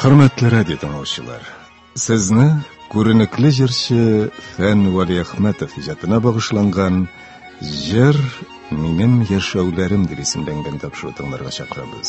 Hürmetli radyo dinləyicilər, sizni ko'rnikli jırçı Fən Vali Ahmetov ijatına bağışlanğan "Jer menim yaşaulарым" deb isimlenген tapşırıqlarga çağırabız.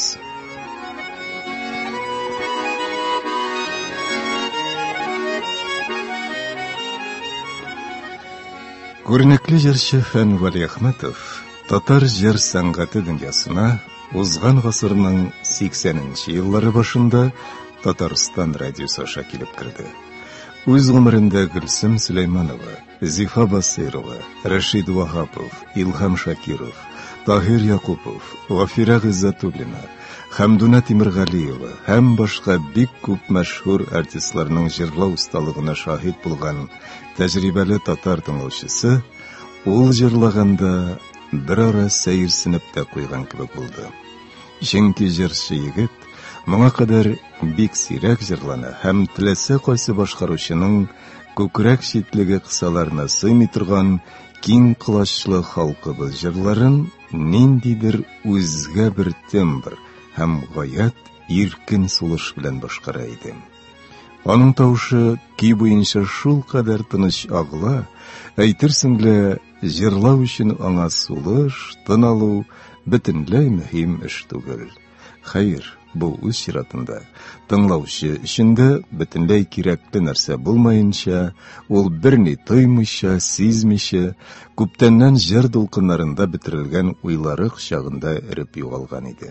Ko'rnikli jırçı Fən Vali Ahmetov Tatar jer san'ati dünyasına uzgan ғасырның 80-нче еллары башында Tatariston radiosi aşa kelib kirdi. O'z umrida Gulsum Süleymanova, Zifa Basirova, Rashid Vahapov, Ilham Shakirov, Tahir Yaqubov, G'afira G'izzatullina, Hamduna Timirg'aliyeva ham boshqa bek ko'p mashhur artistlarning jirlov ustalig'ina shahid bo'lgan tajribali tatar tinglovchisi ol jirlaganda bir ara sayirsinibda qo'ygan kibik bo'ldi. Chunki jirchi yigit Моңа кадәр бик сирәк җырлана һәм теләсә кайсы башкаручының күкрәк читлеге кысаларына сыймый торган киң кылачлы халкыбыз җырларын ниндидер үзгә бер тембр һәм гаять иркен сулыш белән башкара иде. Аның тавышы ки буенча шул кадәр тыныч агыла, әйтерсең лә җырлау өчен аңа сулыш, тын алу бөтенләй мөһим эш түгел. Хәер, бу үз чиратында тыңлаучы өчендә бөтенләй кирәкле нәрсә булмаенча, ул берни тоймыйча, сизмичә, күптәннән җыр дулкыннарында бетерелгән уйлары чагында эреп югалган иде.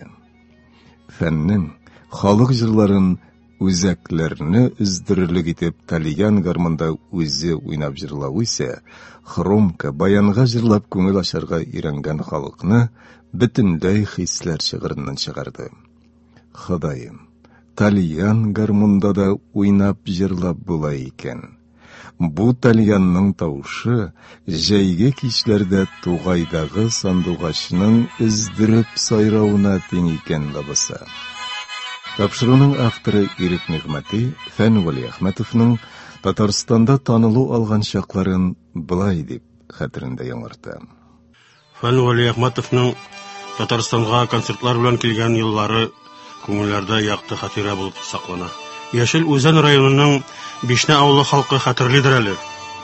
Фәннең халык җырларын үзәкләрне үздерерлек итеп Талиян гармонда үзе уйнап җырлау исә, хромка баянга җырлап күңел ачарга өйрәнгән халыкны бөтенләй хисләр чыгырыннан чыгарды. Ходаем, Талиян гармонда да уйнап җырлап була икән. Бу Талиянның тавышы җәйге кичләрдә тугайдагы сандугачның үздереп сайравына тең икән лабаса. Тапшыруның авторы Ирек Нигъмәти Фән Вали Ахметовның Татарстанда танылу алган чакларын былай дип хәтерендә яңарта. Фән Вали Ахметовның Татарстанга концертлар белән килгән еллары күңелләрдә якты хатира булып саклана. Яшел Үзән районының Бишнә авылы халкы хәтерлидер әле.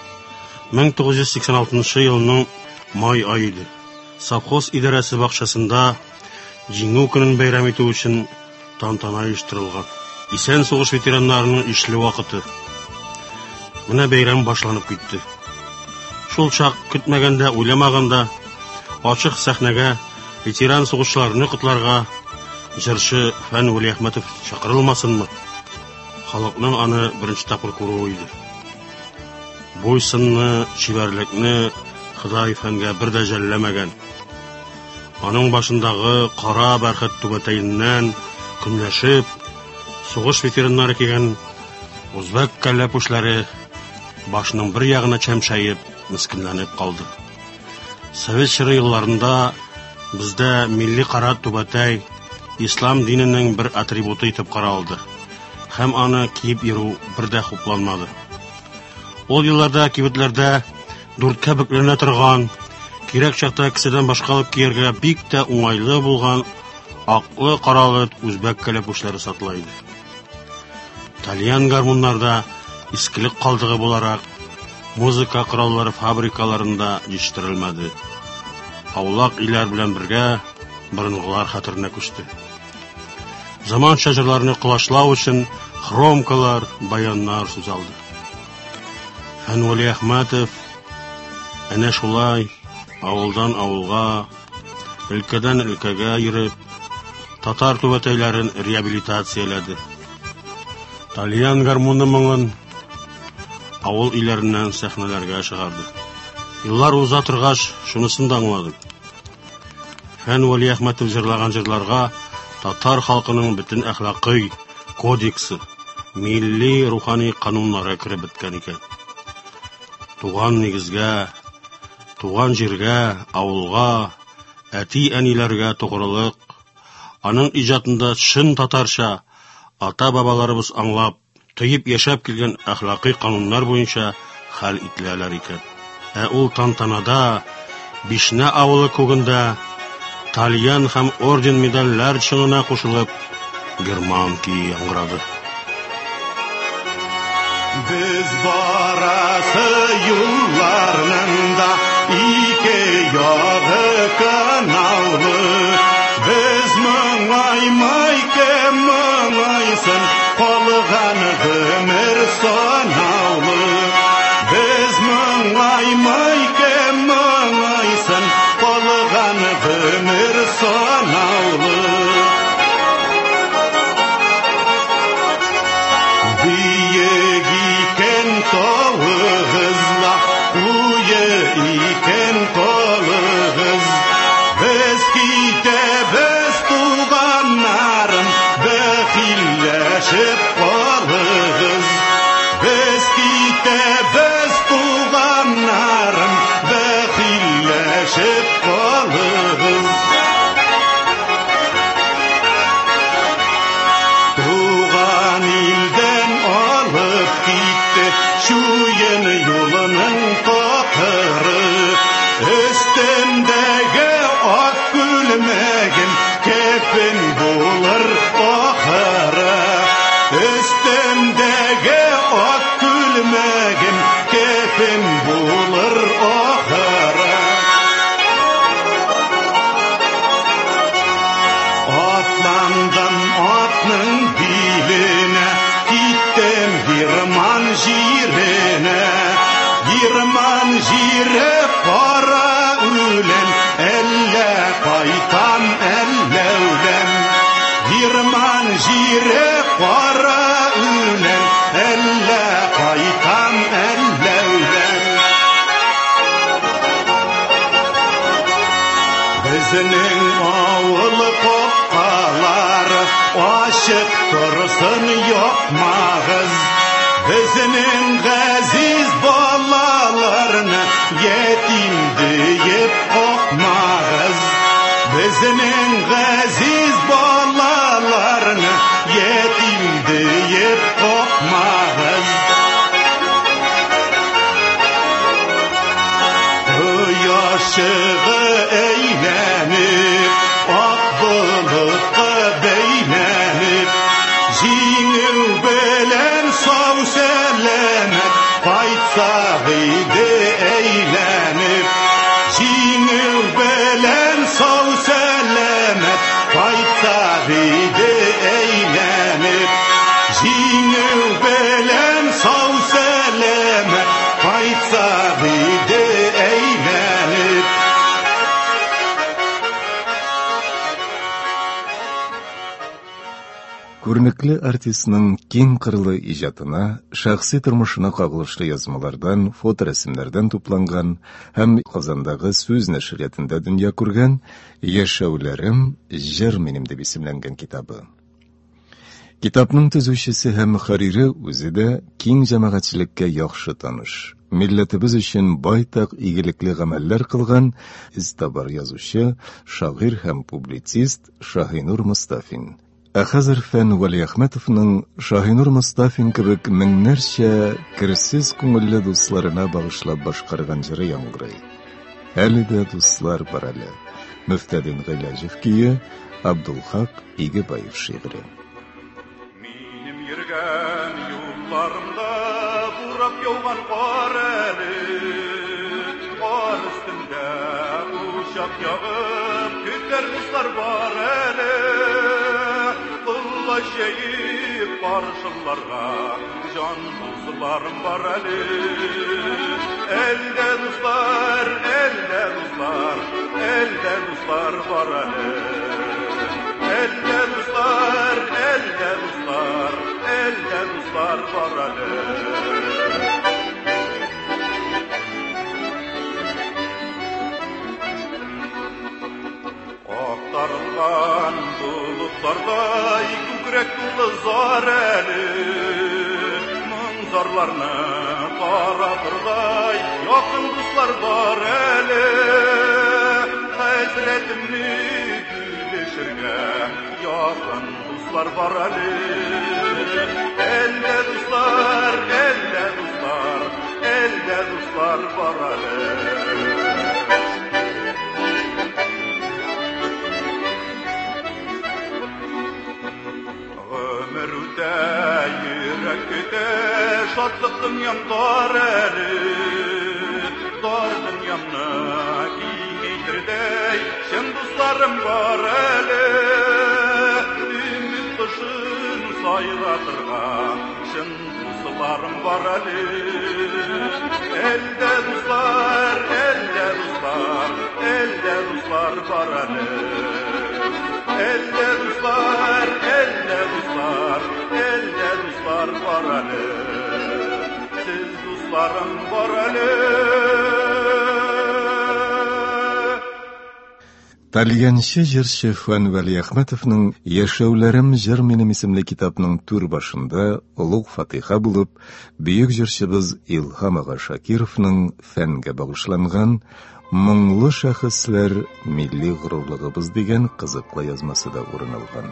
1986 елның май айы иде. Совхоз идарәсе бакчасында җиңү көнен бәйрәм итү өчен тантана оештырылган. Исән сугыш ветераннарының ишле вакыты. Менә бәйрәм башланып китте. Шул чак көтмәгәндә, уйламаганда ачык сәхнәгә ветеран сугышчыларны котларга җырчы Фән Вали Ахметов чакырылмасынмы? Халыкның аны беренче тапкыр күрүе иде. Буйсынны, чибәрлекне Ходай Фәнгә бер дә җәлләмәгән. Аның башындагы кара бәрхәт түбәтәеннән көнләшеп, сугыш ветераннары кигән үзбәк кәлләпүшләре башның бер ягына чәмшәеп, мискенләнеп калды. Совет чоры елларында бездә милли кара түбәтәй ислам диненең бер атрибуты итеп каралды. Һәм аны киеп йөрү бер дә хупланмады. Ул елларда кибетләрдә дүрткә бөкләнә торган, кирәк чакта кеседән башкалып кияргә бик тә уңайлы булган аклы-каралы үзбәк кәләпүшләре сатыла иде. Талиян гармоннарда искелек калдыгы буларак музыка кораллары фабрикаларында җитештерелмәде. Аулак иләр белән бергә борынгылар хәтеренә күчте. Заманча җырларны кылачлау өчен хромкалар, баяннар сүз алды. Фән Вали Ахметов әнә шулай авылдан авылга, өлкәдән өлкәгә йөреп, татар түбәтәйләрен реабилитацияләде. Талиян гармоны моңын авыл илләреннән сәхнәләргә чыгарды. Еллар уза торгач, шунысын да аңладым. Фән Вали Ахметов җырлаган җырларга татар халкының бөтен әхлакый кодексы, милли рухани кануннары киреп беткән икән. Туган нигезгә, туган җиргә, авылга, әти-әниләргә тугрылык, аның иҗатында чын татарча ата-бабаларыбыз аңлап, тыйып яшәп килгән әхлакый кануннар буенча хәл ителәләр икән. Ул тантанада Бишнә авылы күгендә Талиян һәм орден медальләр чыңына кушылып, герман ки яңгырады. Biz barası yıllarında iki yağı kanavlı. Biz mıngaymayke mıngaysın kalgan ömür sanavlı. Biz mıngaymayke mıngaysın kalgan ömür sanavlı. Büyük iken tağızla, uye iken kalığız. Biz kitebez tuğanların bekilleşip kalığız. Biz kitebez tuğanların bekilleşip kalığız. Tuğan ilden alıp gitti şu yeni yolunun takırı. Üstümdeki ak gülmegim kefin bulur ahırı. Üstümdeki ak gülmegim kefin bulur ahırı. Atlandım atның biline, gittim Girman jirine. Girman jiri para ülen, elle kaytan elle ülen. Girman jiri para ülen, elle kaytan elle ülen. Bizning avul qoqqalari aşık tursun yo'qmag'iz. Bizning g'aziz bolalarni yetim deyip qo'qmag'iz. Bizning g'aziz bolalarni yetim deyip qo'qmag'iz. Yaşığı eğlenip, ak bulutqa beylenip, jingil bilen sağ selamet qaytsak idi eğlenip. Jingil bilen sağ selamet qaytsak idi eğlenip. Jingil bilen sağ selamet qaytsak idi eğlenip. Күренекле артистның кең кырлы иҗатына, шәхси тормышына кагылышлы язмалардан, фоторәсемнәрдән тупланган һәм Казандагы сүз нәшриятында дөнья күргән «Яшәүләрем, җыр минем» дип исемләнгән китабы. Китапның төзүчесе һәм мөхәррире үзе дә киң җәмәгатьчелеккә яхшы таныш. Милләтебез өчен байтак игелекле гамәлләр кылган изтабар язучы, шагыйрь һәм публицист Шаһинур Мустафин. Ә хәзер Фән Вәлиәхмәтовның Шаһинур Мустафин кебек меңнәрчә керсез күңелле дусларына багышлап башкарган җыры яңгырый. Әле дә дуслар бар әле. Мөфтәдин Гыйләҗев кие, Абдулхак Игебаев шигыре. Минем йөргән юлларымда бурап яуган кар әле, кар өстендә учак ягып көтәр дуслар бар әле. Şehip barışırlarga can dostlarım var әле. Elde dostlar, elde dostlar, elde dostlar var әле. Elde dostlar, elde dostlar, elde dostlar var әле. Aktarılgan bulutlarday күкрәк тулы зар әле, Зарларны таратырдай якын дуслар бар әле. Хәзрәтемне бүлешергә якын дуслар бар әле. Әлдә дуслар, әлдә дуслар, әлдә дуслар бар әле. şadlık dünyam dar dünyamna giydirday, sen dostlarım var ümit kışın sayratırgan, sen dostlarım var elde dostlar var elde dostlar var siz dostlarım var Talyanchi jырчы Фән Вәли Әхмәтовның «Яшәүләрем җыр минем» исемле китапның түр башында олуг фатиха булып, бөек җырчыбыз Илһам ага Шакировның фәнгә багышланган «Моңлы шәхесләр милли горурлыгыбыз» дигән кызыклы язмасы да урын алган.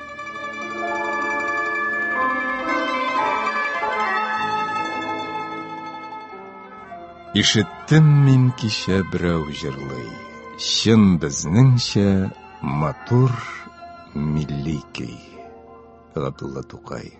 Ишеттем мин кичә берәү җырлый, чын безнеңчә матур милли көй. Габдулла Тукай.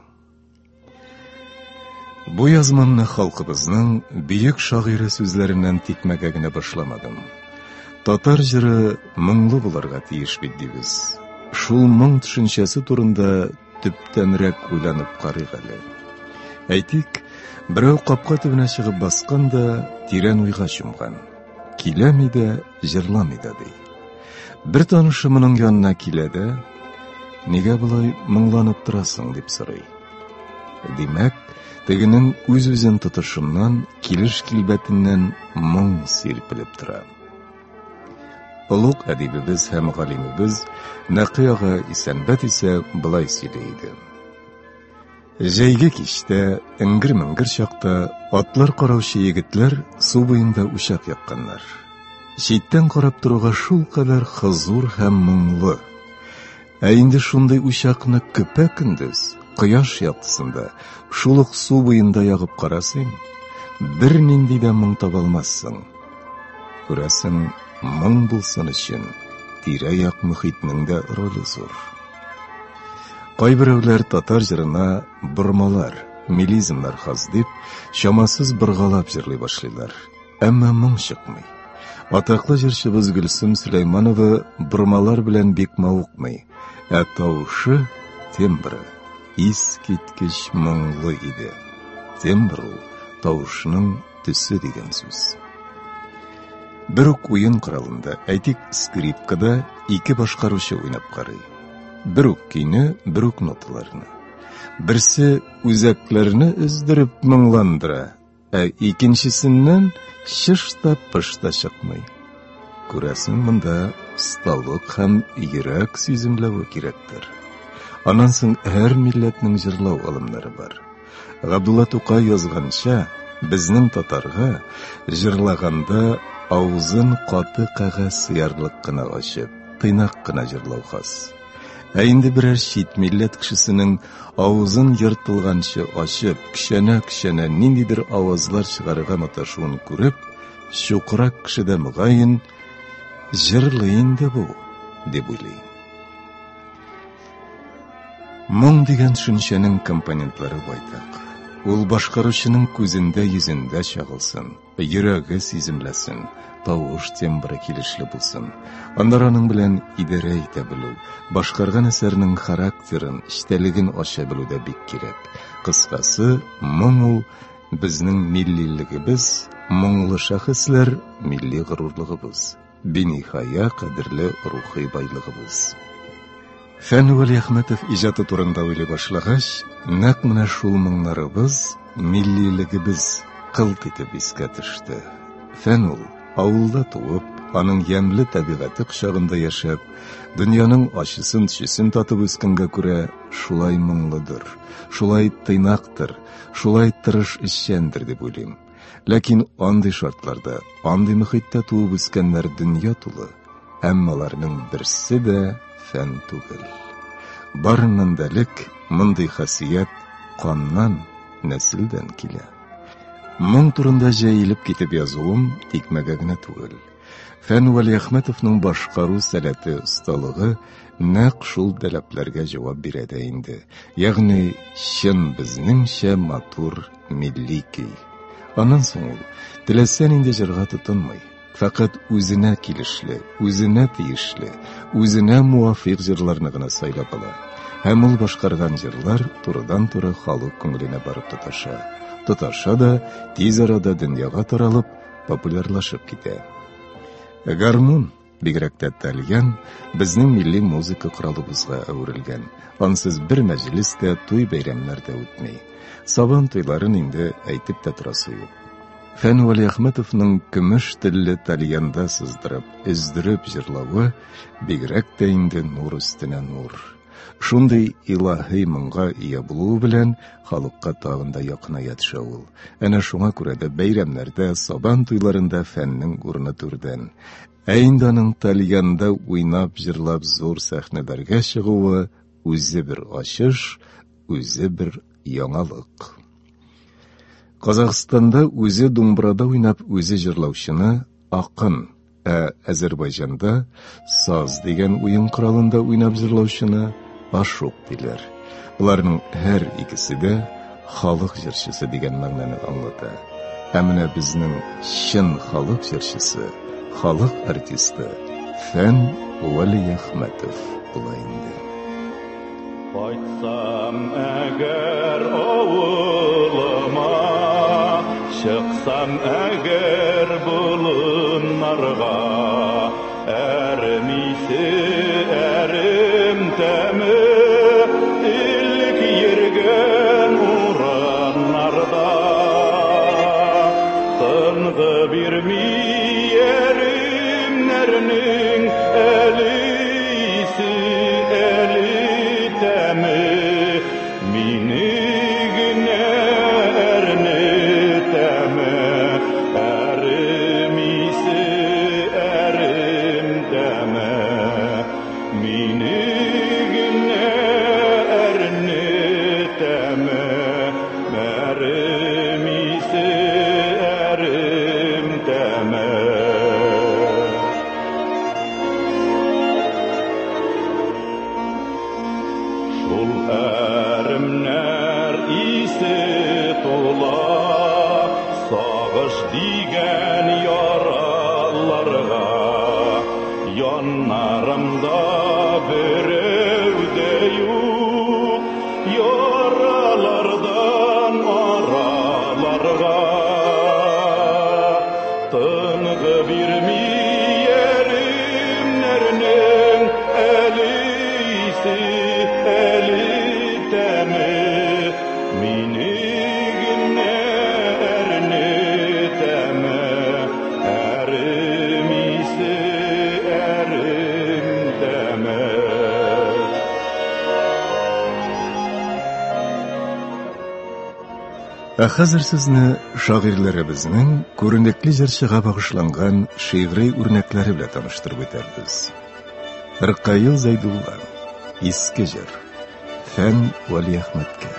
Бу язмамны халкыбызның бөек шагыйре сүзләреннән тикмәгә генә башламадым. Татар җыры моңлы булырга тиеш бит дибез. Шул моң төшенчәсе турында төптәнрәк уйланып карыйк әле. Әйтик, берәү капка төбенә чыгып баскан да тирән уйга чумган. Киләми дә, җырламый да ди. Бер танышы моның янына килә дә, нигә болай моңланып торасың дип сорый. Димәк, тегенең үз-үзен тотышыннан, килеш-килбәтеннән моң сирпелеп тора. Олуг әдибебез һәм галимебез Нәкый ага Исәнбәт исә былай сөйли иде. Җәйге кичтә, иңгер-миңгер чакта, атлар караучы егетләр су буенда учак якканнар. Читтән карап торуга шул кадәр хозур һәм моңлы. Ә инде шундый учакны көпә-көндез, кояш яктысында, шул ук су буенда ягып карасың, бер нинди дә моң таба алмассың. Күрәсең, моң булсын өчен тирә-як мөхитнең дә роле зур. Кайберәүләр татар җырына бормалар, милизмнар хас дип, чамасыз быргалап җырлый башлыйлар. Әмма моң чыкмый. Атаклы җырчыбыз Гөлсем Сөләйманова бормалар белән бик мавыкмый, ә тавышы, тембры искиткеч моңлы иде. Тембр ул тавышның төсе дигән сүз. Бер үк уен коралында, әйтик, скрипкада ике башкаручы уйнап карый. Бер үк көйне, бер үк ноталарны. Берсе үзәкләрне өздереп моңландыра, ә икенчесеннән чышта-пышта чыкмый. Күрәсең, монда осталык һәм йөрәк сиземләве кирәктер. Аннан соң һәр милләтнең җырлау алымнары бар. Габдулла Тукай язганча, безнең татарга җырлаганда авызын каты кәгазь сыярлык кына ачып, тыйнак кына җырлау хас. Ә инде берәр чит милләт кешесенең авызын йыртылганчы ачып, кешәнә-кешәнә ниндидер авазлар чыгарырга маташуын күреп, чукрак кешедә мөгаен җырлый инде бу, дип уйлый. Моң дигән төшенчәнең компонентлары байтак. Ул башкаручының күзендә, йөзендә чагылсын, йөрәге сиземләсен, тавыш тембры килешле булсын. Аннары аның белән идарә итә белү, башкарган әсәрнең характерын, эчтәлеген ача белү дә бик кирәк. Кыскасы, моң ул безнең миллилегебез, моңлы шәхесләр милли горурлыгыбыз, биниһая кадерле рухи байлыгыбыз. Фән Вәли Әхмәтов иҗаты турында уйлый башлагач, нәкъ менә шул моңнарыбыз, миллилегебез кылт итеп искә төште. Фән ул авылда туып, аның ямьле табигаты кочагында яшәп, дөньяның ачысын-төшесен татып үскәнгә күрә, шулай моңлыдыр, шулай тыйнактыр, шулай тырыш эшчәндер дип уйлыйм. Ләкин андый шартларда, андый мөхиттә туып үскәннәр дөнья тулы, әмма аларның берсе дә фән түгел. Барыннан да элек мондый хасият каннан, нәселдән килә. Моң турында җәелеп китеп язуым тикмәгә генә түгел. Фән Вәлиәхмәтовның башкару сәләте, осталыгы нәкъ шул таләпләргә җавап бирә дә инде. Ягъни чын безнеңчә матур милли көй. Аннан соң ул теләсә нинди җырга тотынмый. Фақат үзенә килешле, үзенә тиешле, үзенә муафиq җырларны гына сайлап ала. Һәм ул башкарган җырлар турыдан-туры халык күңеленә барып тоташа. Тоташа да тиз арада дөньяга таралып, популярлашып китә. Гармун, бигрәк тә тальян, безнең милли музыка коралыбызга әверелгән. Ансыз бер мәҗлестә, туй бәйрәмнәрдә үтми. Сабан туйларын инде әйтеп тә торасы юк. Фән Вәлиәхмәтовның көмеш телле тальянда сыздырып, өздереп җырлавы бигрәк тә инде нур өстенә нур. Шундый илаһи моңга ия булуы белән халыкка тагын да якыная төшә ул. Әнә шуңа күрә дә бәйрәмнәрдә, сабан туйларында фәннең урыны түрдән. Ә инде аның тальянда уйнап, җырлап зур сәхнәләргә чыгуы үзе бер ачыш, үзе бер яңалык. Казакъстанда үзе думбрада уйнап, үзе җырлаучыны акын, ә Азәрбайҗанда саз дигән уен коралында уйнап җырлаучыны ашук диләр. Уларның һәр икесе дә халык җырчысы дигән мәгънәне аңлата. Ә менә безнең чын халык җырчысы, халык артисты Фән Вәлиәхмәтов була инде. Кайтсам әгәр авылыма, чыксам әгәр болыннарга, әрмисе әрімтәме, илік ерген ураннарда, тынғы бирми әримнәрнең әлисе әлитәме, мине генә әрнетәме, әрмисе әрімтәме, мине генә әрнетәме, әрмисе әрімтәме. Шул әрімнәр исе тула, сагыш дигән яраларга, яннарымда берәү дә юк, яралардан араларга, тынгы бирми әримнәрнең әлисе әлитәме, мине генә әрнетәме, әрмисе әрімтәме. Ә хәзер сезне шагыйрьләребезнең күренекле җырчыга багышланган шигъри үрнәкләре белән таныштырып үтәрбез. Рыкаил Зәйдулла, Иске җыр, Фән Вәлиәхмәткә.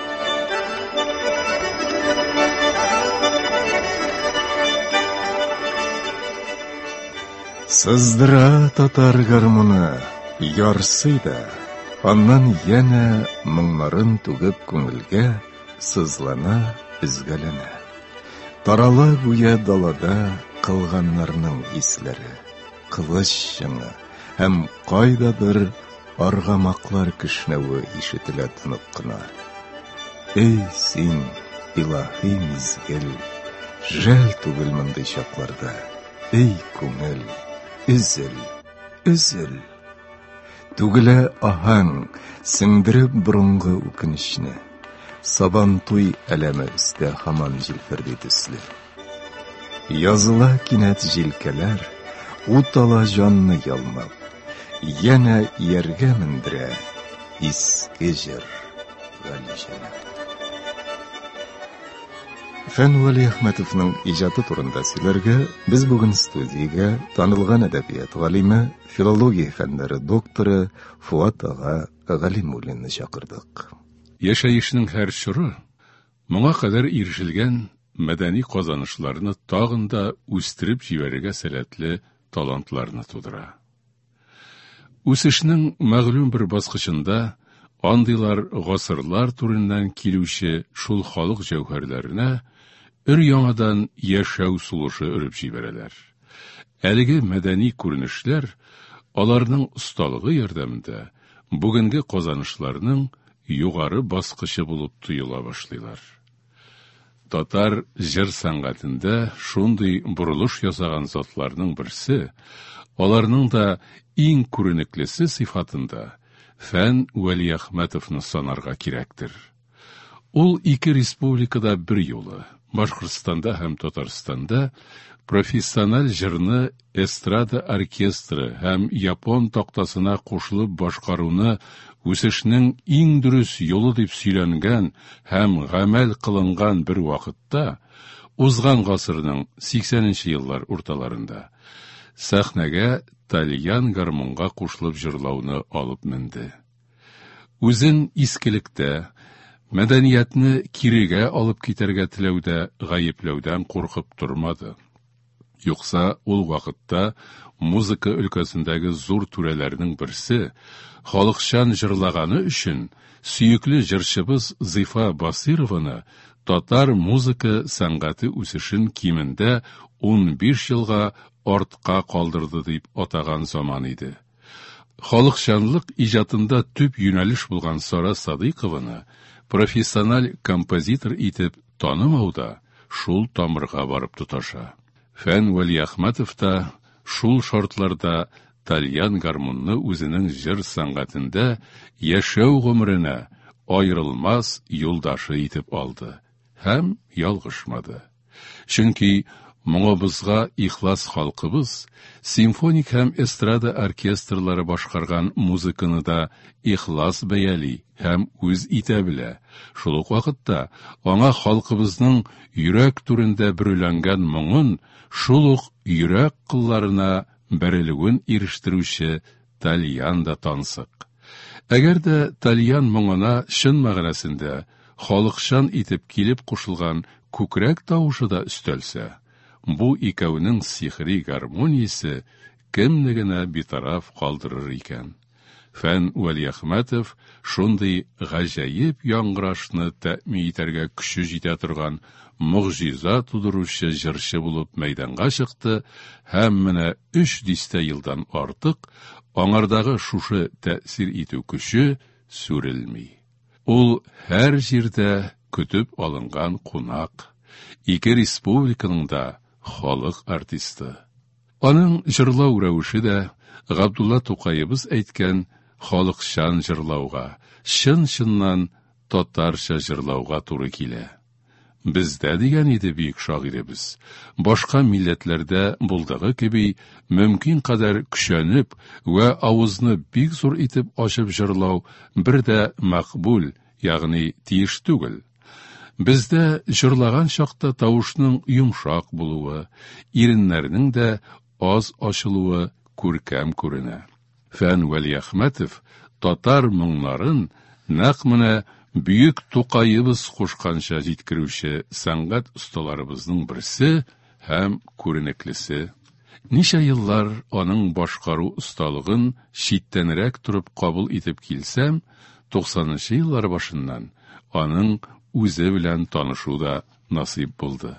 Сыздыра татар гармуны, ярсый да, аннан янә моңнарын түгеп күңелгә, сызлана, өзгәләнә. Тарала гүя далада кылганнарның исләре, кылыч җыңы һәм кайдадыр аргамаклар кешнәве ишетелә тынып кына. Эй син, илаһи мизгел, жәл түгел мондый чакларда. Эй күңел, üzül, üzül. Түгелә аһаң, сеңдереп борынгы үкенечне. Сабан туй әләме өстә һаман җилферди төсле. Языла кинәт җилкәләр, ут ала җанны ялмап. Янә ияргә мендерә иске җыр галиҗәнә. Фән Вәлиәхмәтовның иҗаты турында сөйләргә без бүген студиягә танылган әдәбият галиме, филология фәннәре докторы Фуат ага Галимуллинны чакырдык. Яшәешнең һәр чоры моңа кадәр ирешелгән мәдәни казанышларны тагын да үстереп җибәрергә сәләтле талантларны тудыра. Үсешнең мәгълүм бер баскычында андыйлар гасырлар турыннан килүче шул халык җәүһәрләренә өр-яңадан яшәү сулышы өреп җибәрәләр. Әлеге мәдәни күренешләр аларның осталыгы ярдәмендә бүгенге казанышларның югары баскычы булып тоела башлыйлар. Татар җыр сәнгатендә шундый бурылыш ясаган затларның берсе, аларның да иң күренеклесе сыйфатында Фән Вәлиәхмәтовны санарга кирәктер. Ул ике республикада бер юлы, Башкортстанда һәм Татарстанда, профессиональ җырны эстрада оркестры һәм япон тактасына кушылып башкаруны үсешнең иң дөрес юлы дип сөйләнгән һәм гамәл кылынган бер вакытта, узган гасырның 80нче еллар урталарында, сәхнәгә тальян гармонга кушылып җырлауны алып менде. Үзен искелектә, мәдәниятне кирегә алып китәргә теләүдә гаепләүдән куркып тормады. Юкса ул вакытта музыка өлкәсендәге зур түрәләрнең берсе, халыкчан җырлаганы өчен сөекле җырчыбыз Зифа Басированы татар музыка сәнгате үсешен кимендә 15 елга артка калдырды дип атаган заман иде. Халыкчанлык иҗатында төп юнәлеш булган Сара Садыйкованы профессиональ композитор итеп танымауда шул тамырга барып тоташа. Фән Вәлиәхмәтов та шул шартларда тальян гармонны үзенең җыр сәнгатендә яшәү гомеренә аерылмас юлдашы итеп алды һәм ялгышмады. Чөнки моңыбызга ихлас халкыбыз симфоник һәм эстрада оркестрлары башкарган музыканы да ихлас бәяли һәм үз итә белә. Шул ук вакытта аңа халкыбызның йөрәк түрендә бөреләнгән моңын шул ук йөрәк кылларына бәрелүен ирештерүче тальян да тансык. Әгәр дә тальян моңына чын мәгънәсендә халыкчан итеп килеп кушылган күкрәк тавышы да өстәлсә, бу икәүнең сихри гармониясе кемне генә битараф калдырыр икән. Фән Вәлиәхмәтов шундый гаҗәеп яңгырашны тәэмин итәргә көче җитә торган мөгъҗиза тудыручы җырчы булып мәйданга чыкты һәм менә 3 дистә елдан артык аңардагы шушы тәэсир итү көче сүрелми. Ул һәр җирдә көтеп алынган кунак, ике республиканың да халык артисты. Аның җырлау рәвеше дә Габдулла Тукайыбыз әйткән халыкчан җырлауга, чын-чыннан татарча җырлауга туры килә. Бездә дигән иде бик шагыйребез, башка милләтләрдә булдыгы кеби мөмкин кадәр көчәнеп вә авызны бик зур итеп ачып җырлау бер дә макбул, ягъни тиеш түгел. Бездә җырлаган чакта тавышның йомшак булуы, иреннәрнең дә аз ачылуы күркәм күренә. Фән Вәлиәхмәтов татар моңнарын нәкъ менә Бүйек Тукайыбыз кушканча җиткерүче сәнгать осталарыбызның берсе һәм күренеклесе. Ничә еллар аның башкару осталыгын читтәнрәк турып кабул итеп килсәм, 90нчы еллар башыннан аның үзе белән танышу да насыйп булды.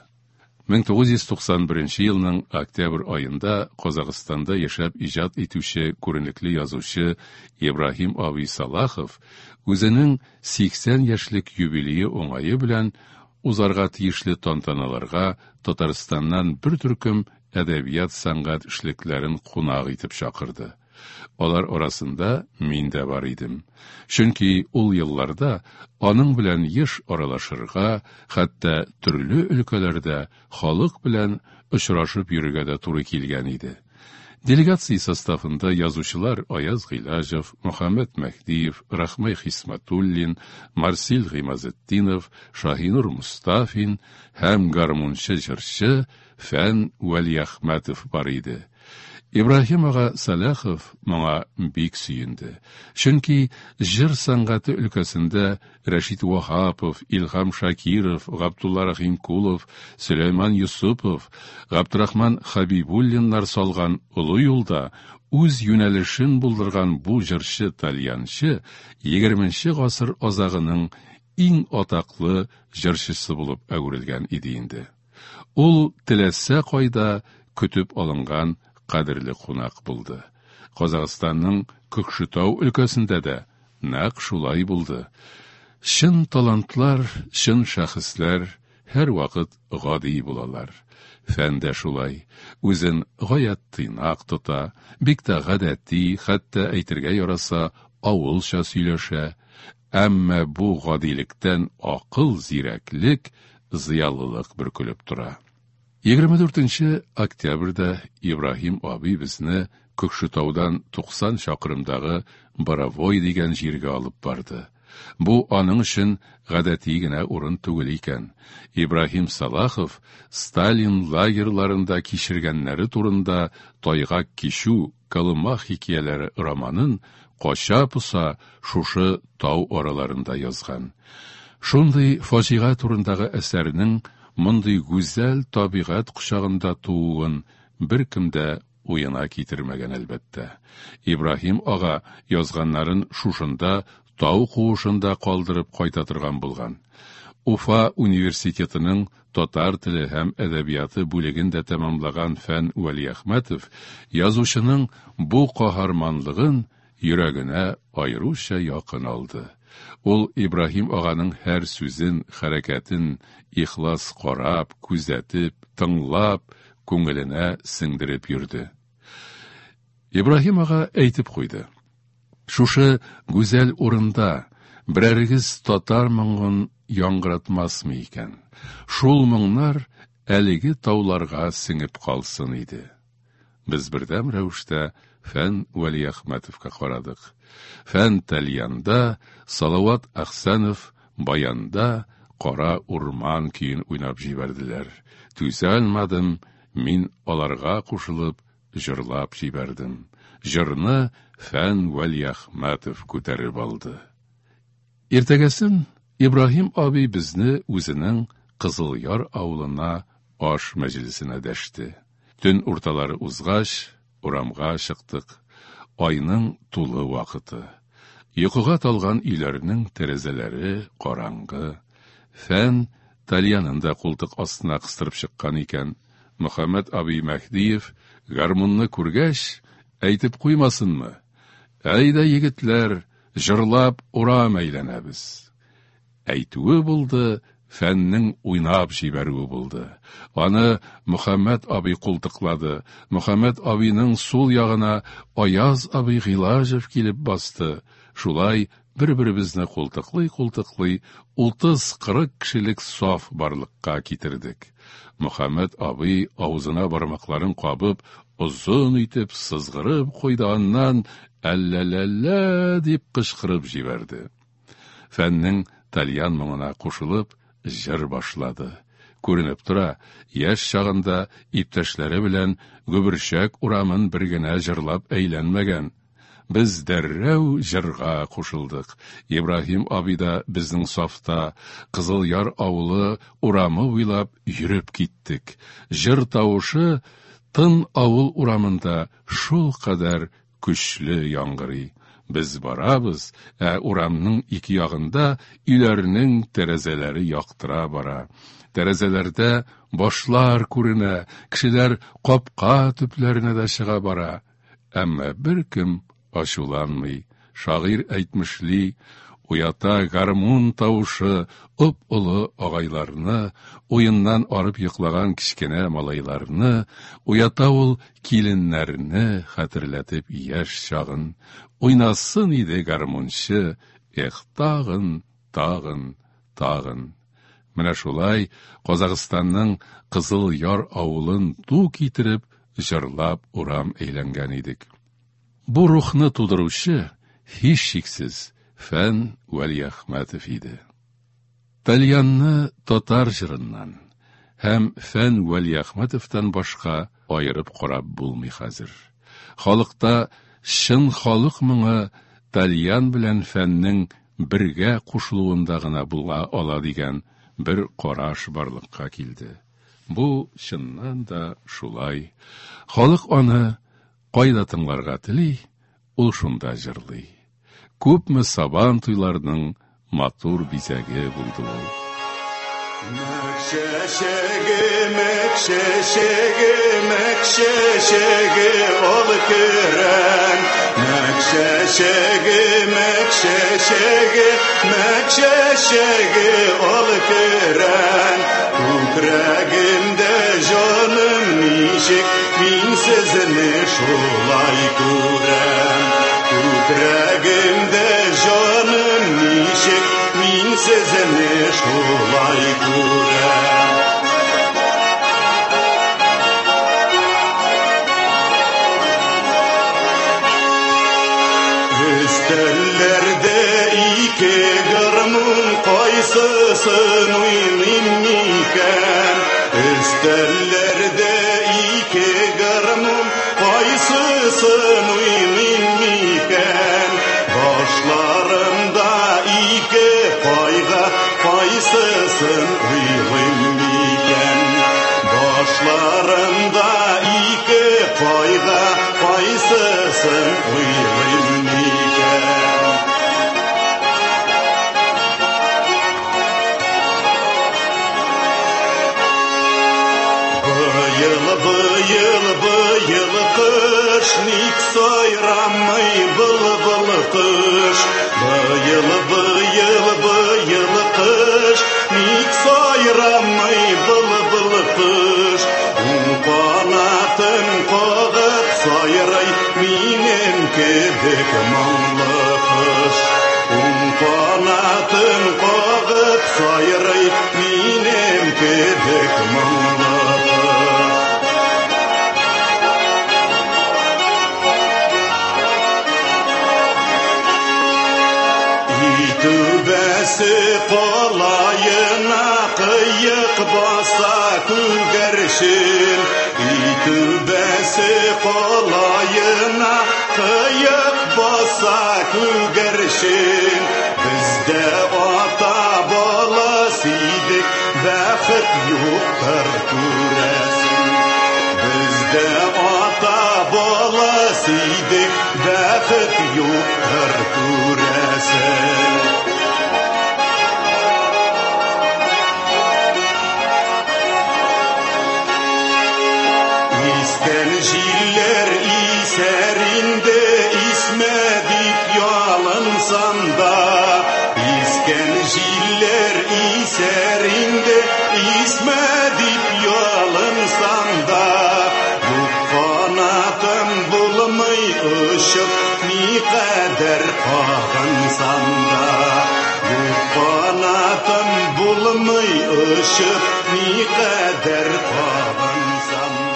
1991 елның октябрь айында Казакъстанда яшәп иҗат итүче күренекле язучы Ибраһим абый Салахов үзенең 80 яшьлек юбилее уңае белән узарга тиешле тантаналарга Татарстаннан бер төркем әдәбият сәнгать эшлекләрен кунак итеп чакырды. Алар арасында мин дә бар идем. Чөнки ул елларда аның белән еш аралашырга, хәтта төрле өлкәләрдә халык белән очрашып йөрергә дә туры килгән иде. Делегация составында язучылар Аяз Гыйлаҗев, Мөхәммәд Мәхдиев, Рахмай Хисмәтуллин, Марсил Гыймазетдинов, Шаһинур Мустафин һәм гармунчы җырчы Фән Вәлиәхмәтов бар иде. Ибраһим ага Салахов моңа бик сөенде. Чөнки җыр сәнгате өлкәсендә Рәшид Вахапов, Илһам Шакиров, Габдулла Рахимкулов, Сөләйман Юсупов, Габдрахман Хабибуллиннар салган олы юлда үз юнәлешен булдырган бу җырчы тальянчы 20нче гасыр азагының иң атаклы җырчысы булып әверелгән иде инде. Ул теләсә кайда көтеп алынган кадерле кунак булды. Казакъстанның Көкшетау өлкәсендә дә нәкъ шулай булды. Чын талантлар, чын шәхесләр һәр вакыт гади булалар. Фәндә шулай, үзен гаять тыйнак тота, бик тә гадәти, хәтта әйтергә яраса, авылча сөйләшә. Әмма бу гадилектән акыл, зирәклек, зыялылык бөркелеп тора. 24 октябрьдә Ибраһим абый безне Көкшетаудан 90 чакрымдагы Боровой дигән җиргә алып барды. Бу аның өчен гадәти генә урын түгел икән. Ибраһим Салахов Сталин лагерьларында кичергәннәре турында Тайга кичү, Колыма хикәяләре романын кача-пуса шушы тау араларында язган. Шундый фаҗига турындагы әсәрнең мондый гүзәл табигать кучагында тууын беркем дә уена китермәгән әлбәттә. Ибраһим ага язганнарын шушында тау куышында калдырып кайта торган булган. Уфа университетының татар теле һәм әдәбияты бүлегендә тәмамлаган Фән Вәлиәхмәтов язучының бу каһарманлыгын йөрәгенә аеруча якын алды. Ул Ибраһим аганың һәр сүзен, хәрәкәтен ихлас карап, күзәтеп, тыңлап, күңеленә сеңдереп йөрде. Ибраһим ага әйтеп куйды: "Шушы гүзәл урында берәрегез татар моңын яңгыратмасмы икән? Шул моңнар әлеге тауларга сеңеп калсын иде." Без бердәм рәвештә Фән Вәлиәхмәтовка карадык. Фән тальянда Салават Әхсәнов баянда Кара урман көен уйнап җибәрделәр. Түзә алмадым, мин аларга кушылып җырлап җибәрдем. Җырны Фән Вәлиәхмәтов күтәреп алды. Иртәгәсен Ибраһим абый безне үзенең Кызылъяр авылына аш мәҗлесенә дәште. Төн урталары узгач, урамга чыктык. Айның тулы вакыты. Йокыга талган өйләрнең тәрәзәләре караңгы. Фән тальянында култык астына кыстырып чыккан икән. Мөхәммәд абый Мәхдиев гармунны күргәч, әйтеп куймасынмы: "Әйдә, егетләр, җырлап урам әйләнәбез." Әйтүе булды, Фәннең уйнап җибәрүе булды. Аны Мөхәммәд абый култыклады. Мөхәммәд абыйның сул ягына Аяз абый Гыйлаҗев килеп басты. Шулай бер-беребезне култыклый-култыклый 30-40 кешелек саф барлыкка китердек. Мөхәммәд абый авызына бармакларын кабып, озын итеп сызгырып куйды, аннан әлләләлә дип кычкырып җибәрде. Фәннең тальян моңына кушылып җыр башлады. Күренеп тора, яшь чагында иптәшләре белән Гөберчәк урамын бер генә җырлап әйләнмәгән. Без дәррәү җырга кушылдык. Ибраһим абый да безнең сафта Кызылъяр авылы урамы буйлап йөреп киттек. Җыр тавышы тын авыл урамында шул кадәр көчле яңгырый. Без барабыз, урамның ике ягында өйләрнең тәрәзәләре яктыра бара. Тәрәзәләрдә башлар күренә, кешеләр капка төпләренә дә чыга бара. Әмма беркем ачуланмый. Шагыйрь әйтмешли, уята гармун тавышы оп-олы агайларны, уеннан арып йоклаган кичкенә малайларны, уята ул киленнәрне хәтерләтеп яшь чагын. Уйнасын иде гармунчы, тагын, тагын. Менә шулай Казакъстанның Кызылъяр авылын ду китереп, җырлап урам әйләнгән идек. Бу рухны тудыручы һич шиксез Фән Вәлиәхмәтов иде. Тальянны татар җырыннан һәм Фән Вәлиәхмәтовтан башка аерып карап булмый хәзер. Халыкта шын халык моңа тальян белән фәннең бергә кушылуында гына була ала дигән бер караш барлыкка килде. Бу чыннан да шулай. Халык аны кайда тыңларга тели, ул шунда җырлый. Күпме сабан туйларның матур бизәге булды ул. Мәкшәшәге, мәкшәшәге, мәкшәшәге ol керән. Мәкшәшәге, мәкшәшәге, мәкшәшәге ol керән. Күкрәгемдә җаным ничек, мин сезне шулай күрәм. Күкрәгемдә җаным ничек, мин сезне шулай күрәм. Өстәлләрдә ике гармун, кайсысын уйныйм микән? Өстәлләрдә ике гармун, кайсысын уйныйм микән? Башларымда ике кайга, кайсысын уйлыйм микән? Башларымда ике кайга, кайсысын уйлыйм микән? Быйыл кыш, ник сайрамый былбыл кыш. Быйыл кыш, ник сайрамый былбыл кыш. Канатын кагып сайрый минем кебек моңлы кыш. Канатын кагып сайрый минем кебек моңлы кыш. Түбәсе калаена кыек баса күгәршин. Түбәсе калаена кыек баса күгәршин. Бездә ата баласы идек, бәхет юктыр күрәсең. Бездә ата баласы идек, бәхет юктыр күрәсең. Искән җилләр исәр инде, исмә дип ялынсам да. Искән җилләр исәр инде, исмә дип ялынсам да. Юк канатым булмый очып, никадәр кагынсам да. Юк канатым булмый очып, никадәр кагынсам да.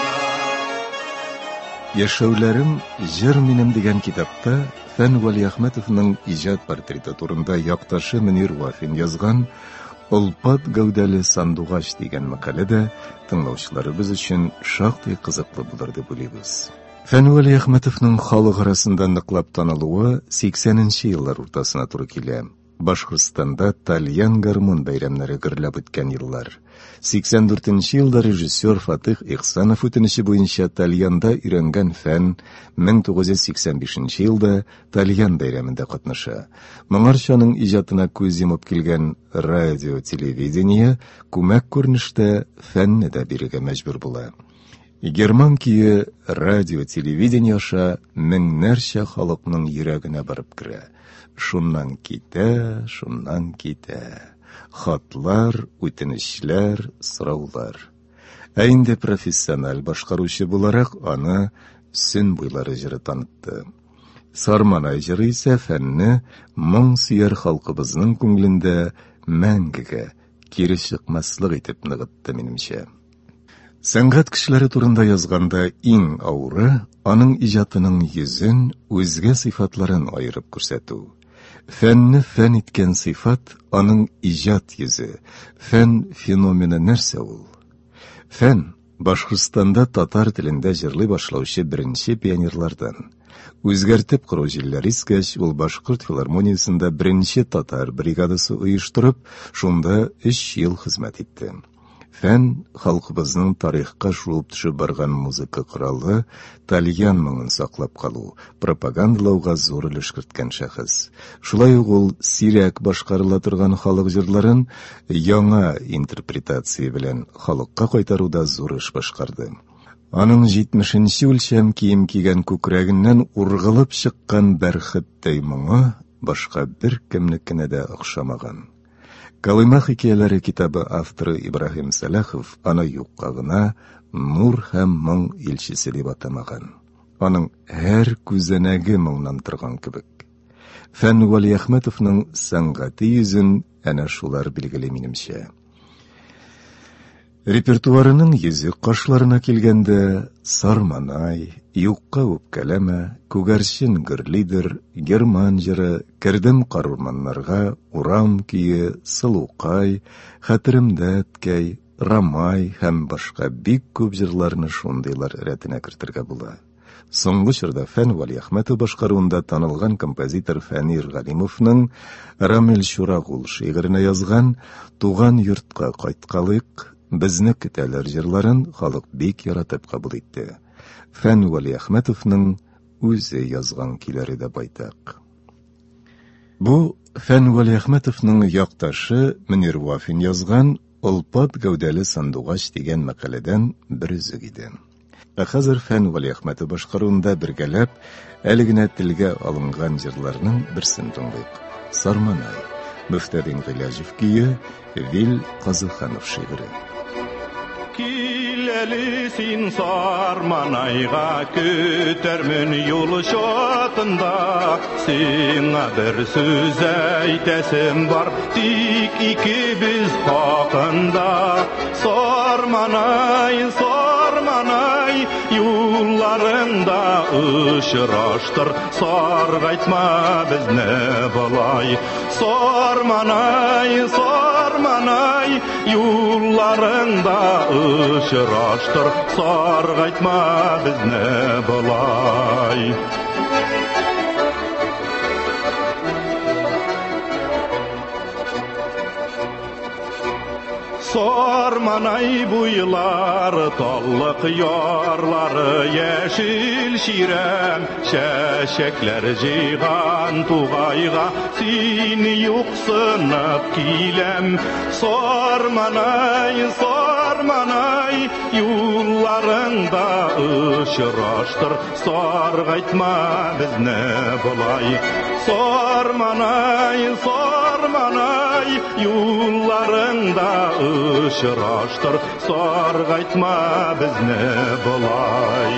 Яшәүләрем җыр минем дигән китапта Фән Вәлиәхмәтовның иҗат портреты турында якташы Мөнир Вафин язган «Олпат гәүдәле сандугач» дигән мәкаләдә тыңлаучыларыбыз өчен шактый кызыклы булыр дип уйлыйбыз. Фән Вәлиәхмәтовның халык арасында ныклап танылуы 80нче еллар уртасына туры килә. Башкортстанда тальян гармун бәйрәмнәре гөрләп үткән еллар. 84нче елда режиссер Фатих Ихсанов үтенече буенча тальянда өйрәнгән фән 1985нче елда тальян бәйрәмендә катнаша. Моңарчаның иҗатына күз йомып килгән радио-телевидение күмәк күренештә фәнне дә бирергә мәҗбүр була. Герман көе радио-телевидение аша меңнәрчә халыкның йөрәгенә барып керә. Шуннан китә. Хатлар, үтенечләр, сораулар. Ә инде профессиональ башкаручы буларак аны сөн буйлары җыры танытты. Сарманай җыры исә фәнне моң сөяр халкыбызның күңелендә мәңгегә кире чыкмаслык итеп ныгытты минемчә. Сәнгать кешеләре турында язганда иң авыры аның иҗатының йөзен, үзгә сыйфатларын аерып күрсәтү. Фәнне фән иткән сыйфат аның иҗат йөзе. Фән феномены нәрсә ул? Фән Башкортстанда татар телендә җырлый башлаучы беренче пионерлардан. Үзгәртеп кору җилләр искәч, ул Башкорт филармониясендә беренче татар бригадасы оештырып, шунда 3 ел хезмәт итте. Фән халкыбызның тарихка шуып төшеп барган музыка коралы, тальян моңын саклап калу, пропагандалауга зур өлеш керткән шәхес. Шулай ук ул сирәк башкарыла торган халык җырларын яңа интерпретация белән халыкка кайтаруда зур эш башкарды. Аның 70-нче үлчәм кием кигән күкрәгеннән ургылып чыккан бәрхеттәй моңы башка бер кемнекенә дә охшамаган. Калыйма хикәяләре китабы авторы Ибраһим Сәләхов аны юкка гына нур һәм моң илчесе дип атамаган. Аның һәр күзәнәге моңнан торган кебек. Фән Вәлиәхмәтовның сәнгате йөзен әнә шулар билгеле минемчә. Репертуарының йөзек кашларына килгәндә, Сарманай, Юкка үпкәләмә, Күгәрчен гөрлидер, Герман җыры, Кердем карурманнарга, Урам көе, Сылукай, Хәтеремдә әткәй, Рамай һәм башка бик күп җырларны шундыйлар рәтенә кертергә була. Соңгы чорда Фән Вәлиәхмәтов башкаруында танылган композитор Фәнир Галимовның Рамел Шурагул шигыренә язган «Туган йортка кайткалык, безне көтәләр» җырларын халык бик яратып кабул итте. Фән Вәлиәхмәтовның үзе язган көйләре дә байтак. Бу Фән Вәлиәхмәтовның якташы Мөнир Вафин язган «Олпат гәүдәле сандугач» дигән мәкаләдән бер үзек иде. Ә хәзер Фән Вәлиәхмәтов башкаруында бергәләп әле генә телгә алынган җырларның берсен тыңлыйк. Сарманай, Мөфтәдин Гыйләҗев көе, Вил Казыханов шигыре. Киләле син Сарманайга, көтәрмен юл чатында, сиңа бер сүз әйтәсем бар, тик икебез хакында. Сарманай, Сарманай, юлларында очраштыр, саргайтма безне болай. Сарманай, Сарманай, юлларында очраштыр, саргайтма безне болай. Сарманай буйлары, таллык ярлары, яшел ширәм, чәчәкләр җыйган тугайга, син юксынып киләм. Сарманай, Сарманай, юлларында очраштыр, саргайтма безне болай. Сарманай, Сарманай, юлларында очраштыр, саргайтма безне болай.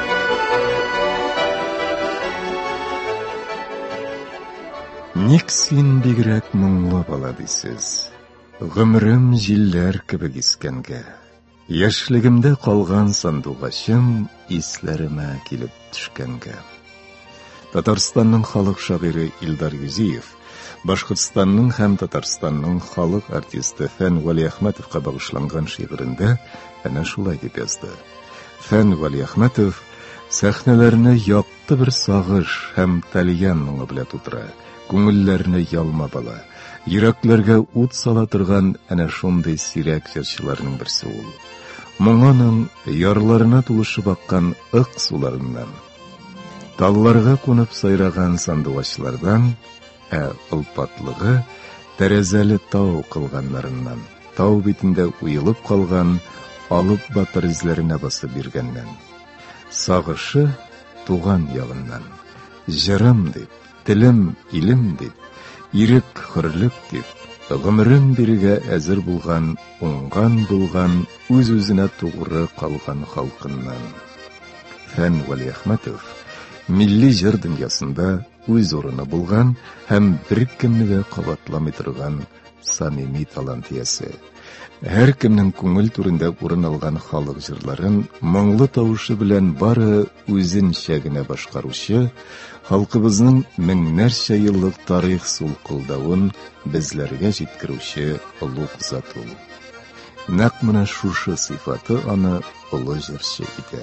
Ник син бигрәк моңлы бала дисез? Гомрем җилләр кебек искәнгә. Яшьлегемдә калган сандугачым исләремә килеп төшкәнгә. Татарстанның халык шагыйре Илдар Юзиев Башкортстанның һәм Татарстанның халык артисты Фән Вәлиәхмәтовка багышланган шигырендә әнә шулай дип язды. Фән Вәлиәхмәтов сәхнәләрне якты бер сагыш һәм тальян моңы белән тутыра, күңелләрне ялмап ала, йөрәкләргә ут сала торган әнә шундый сирәк җырчыларның берсе ул. Моңаның ярларына тулышып аккан ык суларыннан, талларга кунып сайраган сандугачлардан, ылпатлыгы тәрәзәле тау кылганнарыннан, тау битендә уелып калган алып батыр изләренә басып биргәннән, сагышы туган ягыннан, җырым дип, телем, илем дип, ирек, хөрлек дип, гомерен бирергә әзер булган, уңган булган, үз-үзенә тугры калган халкыннан. Фән Вәлиәхмәтов милли җыр дөньясында үз урыны булган һәм бер кемне дә кабатламый торган самими талант иясе. Һәр кемнең күңел түрендә урын алган халык җырларын моңлы тавышы белән бары үзенчә генә башкаручы, халкыбызның меңнәрчә еллык тарих сулкылдавын безләргә җиткерүче олуг зат ул. нәкъ менә шушы сыйфаты аны олы җырчы итә.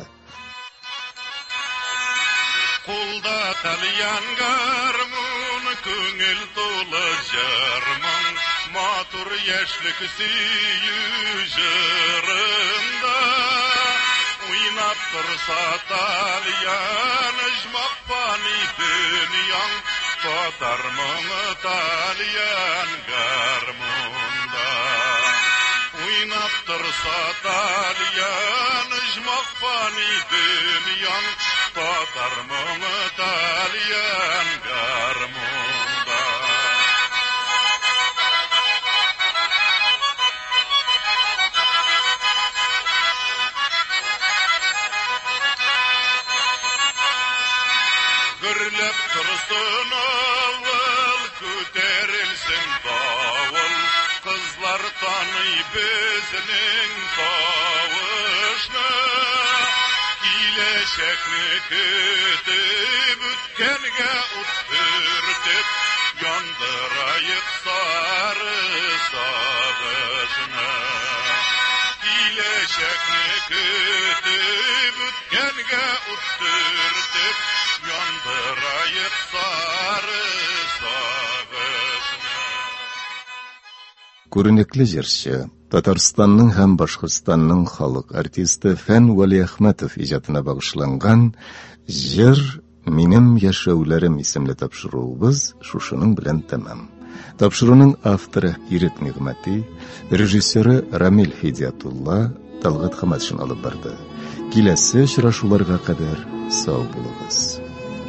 Кулда талиян гармун, күңел тулы җырмың, матур яшьлек сөю җырында. Уйнап торса талиян, җмакпани дөньяң, татар моңы талиян гармунда. Уйнап торса талиян, җмакпани дөньяң, татар моңы талиян гармунда. Гөрләп торсын авыл, күтәрелсен давыл, кызлар таный безнең тавышны. Киләчәкне көтеп, үткәнгә ут төртеп, яндырайык сары сагышны. Киләчәкне көтеп, үткәнгә ут төртеп, яндырайык сары сагышны. Күренекле җырчы, Татарстанның һәм Башкортстанның халык артисты Фән Вәлиәхмәтов иҗатына багышланган «Җыр минем яшәүләрем» исемле тапшыруыбыз шушының белән тәмам. Тапшыруның авторы Ирек Нигъмәти, режиссеры Рамил Хидиятулла, Талгат Хаматшин алып барды. Киләсе очрашуларга кадәр сау булыгыз.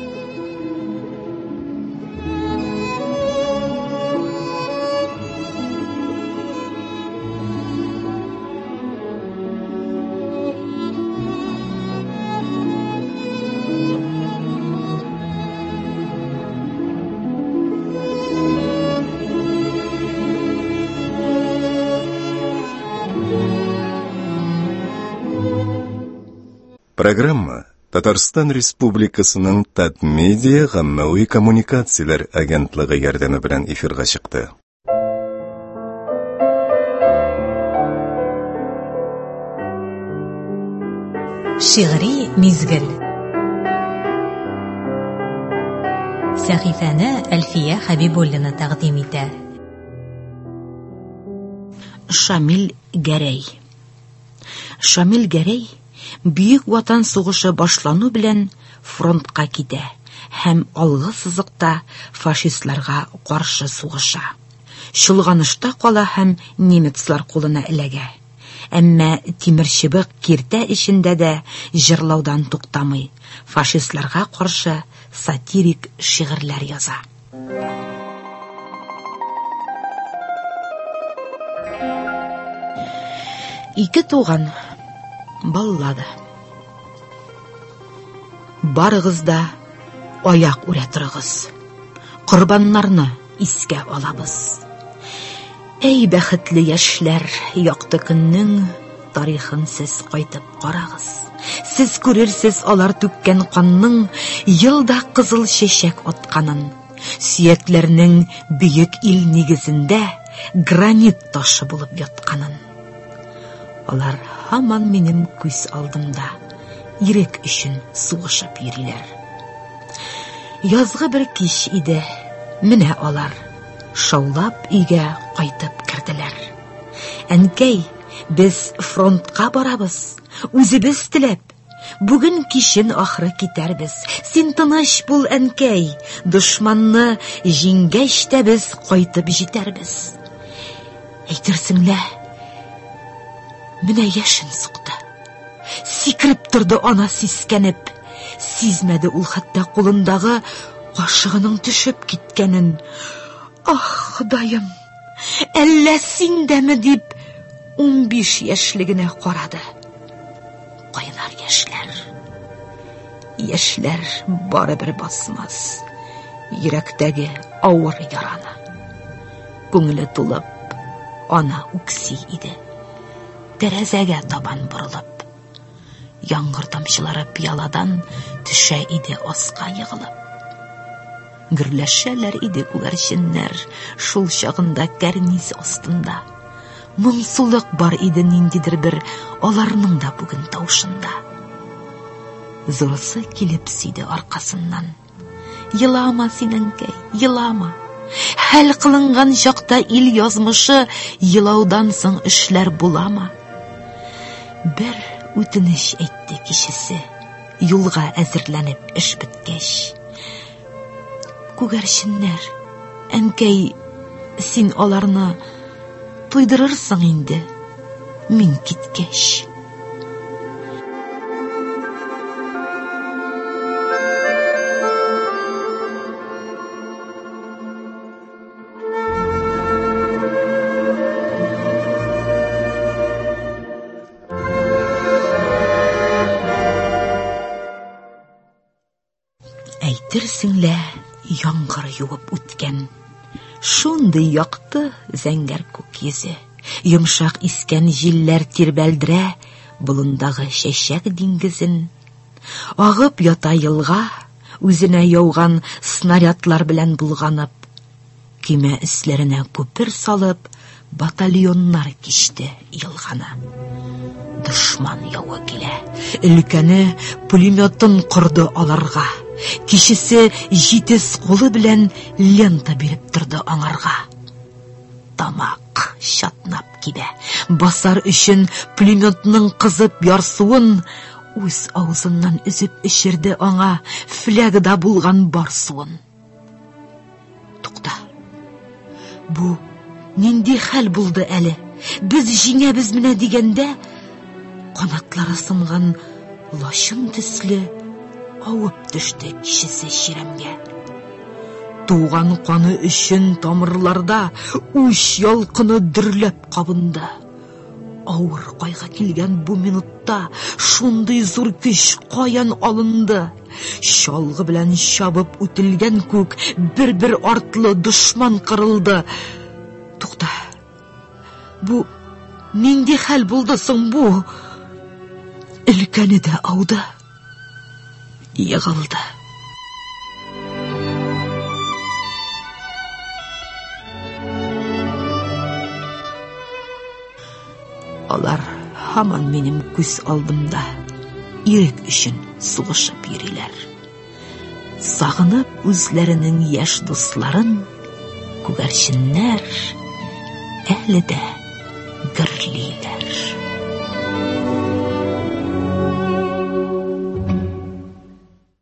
Программа Татарстан Республикасының Татмедиа гаммәви коммуникацияләр агентлыгы ярдәме белән эфирга чыкты. Шигъри мизгел. Сәхифәне Әлфия Хәбибуллина тәкъдим итә. Шамил Гәрәй. Шамил Гәрәй Бүйек ватан сугышы башлану белән фронтка китә һәм алгы сызыкта фашистларга каршы сугыша. Чолганышта кала һәм немецлар кулына эләгә. Әмма тимерчебек киртә эчендә дә җырлаудан туктамый. Фашистларга каршы сатирик шигырьләр яза. Ике туган баллады. Барыгыз да аяк үрә торыгыз. Корбаннарны искә алабыз. Әй бәхетле яшьләр, якты көннең тарихын сез кайтып карагыз. Сез күрерсез алар түккән канның елда кызыл чәчәк атканын. Сөякләрнең бөек ил нигезендә гранит ташы булып ятканын. Алар һаман минем күз алдымда, ирек өчен сугышып йөриләр. Язгы бер кич иде, менә алар шаулап өйгә кайтып керделәр. Әнкәй, без фронтка барабыз, үзебез теләп. Бүген кичен ахры китәрбез. Син тыныч бул, әнкәй. Дошманны җиңгәч тә без кайтып җитәрбез. Әйтерсеңлә, менә яшен сукты. Сикереп торды ана сискәнеп. Сизмәде ул хәтта кулындагы кашыгының төшеп киткәнен. Ах, Ходаем, әллә синдәме дип 15 яшьлегенә карады. Кайнар яшьләр. Яшьләр барыбер басмас. Йөрәктәге авыр яраны. Күңеле тулып, ана үкси иде. Тәрәзәгә табан борылып. Яңгыр тамчылары пияладан төшә иде аска егылып. Гөрләшәләр иде күгәрченнәр шул чагында кәрниз астында. моңсулык бар иде ниндидер бер аларның да бүген тавышында. Зурысы килеп сөйде аркасыннан. Елама синенкәй, елама. Хәл кылынган чакта ил язмышы елаудан соң эшләр булама. Бер үтенеч әйтте кичесе, юлга әзерләнеп эш биткәч. Күгәрченнәр, әнкәй, син аларны туйдырырсың инде, мин киткәч. Әйтерсеңлә, яңгыр юып үткән. Шундый яқты зәңгәр күк йөзе. Йомшак искән җилләр тирбәлдерә болындагы чәчәк диңгезен. Агып ята елга, үзенә яуган снарядлар белән булганып. Кимә өсләренә күпер салып, батальоннар кичте елганы. Дошман явы килә. Өлкәне пулеметын корды аларга. Кишесе 7 қолы белән лента биреп торды аңарга. Тамак чатнап кибә. Басар өчен пулеметның кызып ярсуын үз авызыннан үзеп эчерде аңа флягда булган бар суын. Тукта. Бу нинди хәл булды әле? Без җиңәбез менә дигәндә, канатлары сынган лашын төсле авып төште кишесе чиремгә. Туган каны өчен тамырларда үч ялкыны дөрләп кабынды. Авыр кайга килгән бу минутта шундый зур көч каян алынды? Чалгы белән чабып үтелгән күк бер-бер артлы дошман кырылды. Тукта. Бу нинди хәл булды соң бу? Өлкәне дә ауды. Йығылды. Алар һаман минем күз алдымда ирек өчен сугышып йөриләр. Сагынып үзләренең яшь дусларын, күгәрченнәр әле дә гөрлиләр.